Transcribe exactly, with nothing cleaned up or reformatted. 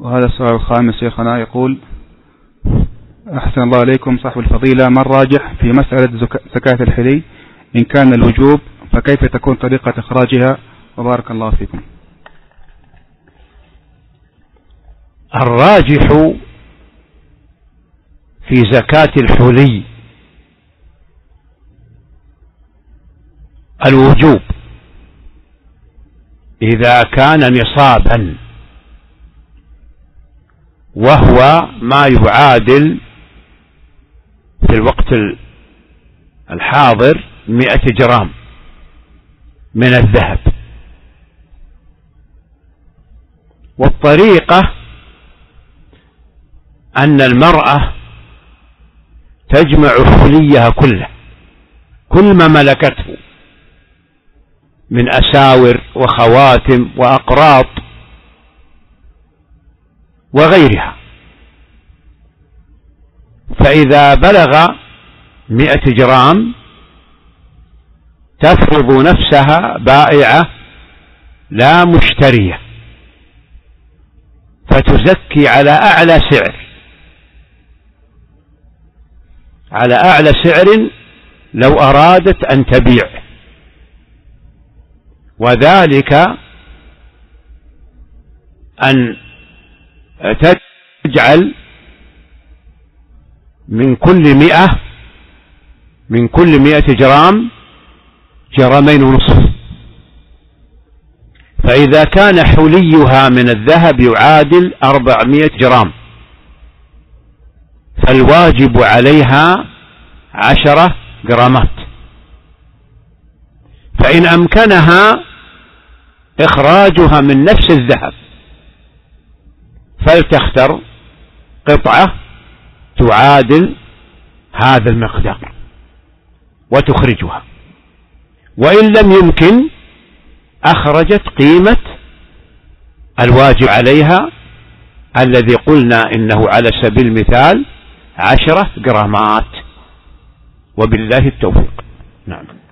وهذا السؤال الخامس شيخنا يقول: أحسن الله عليكم صاحب الفضيلة، ما الراجح في مسألة زكاة الحلي؟ إن كان الوجوب فكيف تكون طريقة إخراجها؟ وبارك الله فيكم. الراجح في زكاة الحلي الوجوب إذا كان نصابا، وهو ما يعادل في الوقت الحاضر مئة جرام من الذهب. والطريقة أن المرأة تجمع حليها كله، كل ما ملكته من أساور وخواتم وأقراط وغيرها، فإذا بلغ مئة جرام تفرض نفسها بائعة لا مشترية، فتزكي على أعلى سعر، على أعلى سعر لو أرادت أن تبيع، وذلك أن تجعل من كل مئة من كل مئة جرام جرامين ونصف. فإذا كان حليها من الذهب يعادل أربعمائة جرام، فالواجب عليها عشرة جرامات. فإن أمكنها إخراجها من نفس الذهب فلتختر قطعة تعادل هذا المقدار وتخرجها، وإن لم يمكن أخرجت قيمة الواجب عليها الذي قلنا إنه على سبيل المثال عشرة جرامات، وبالله التوفيق.